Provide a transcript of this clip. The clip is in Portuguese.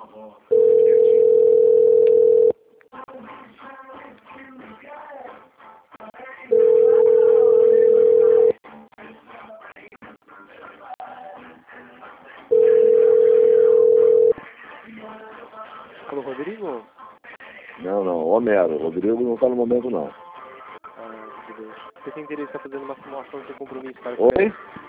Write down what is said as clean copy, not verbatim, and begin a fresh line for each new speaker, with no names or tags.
Alô, Rodrigo?
Não, Homero. Rodrigo não tá no momento, não.
Ah, Deus. Você tem interesse em estar fazendo uma simulação do seu compromisso, cara?
Oi?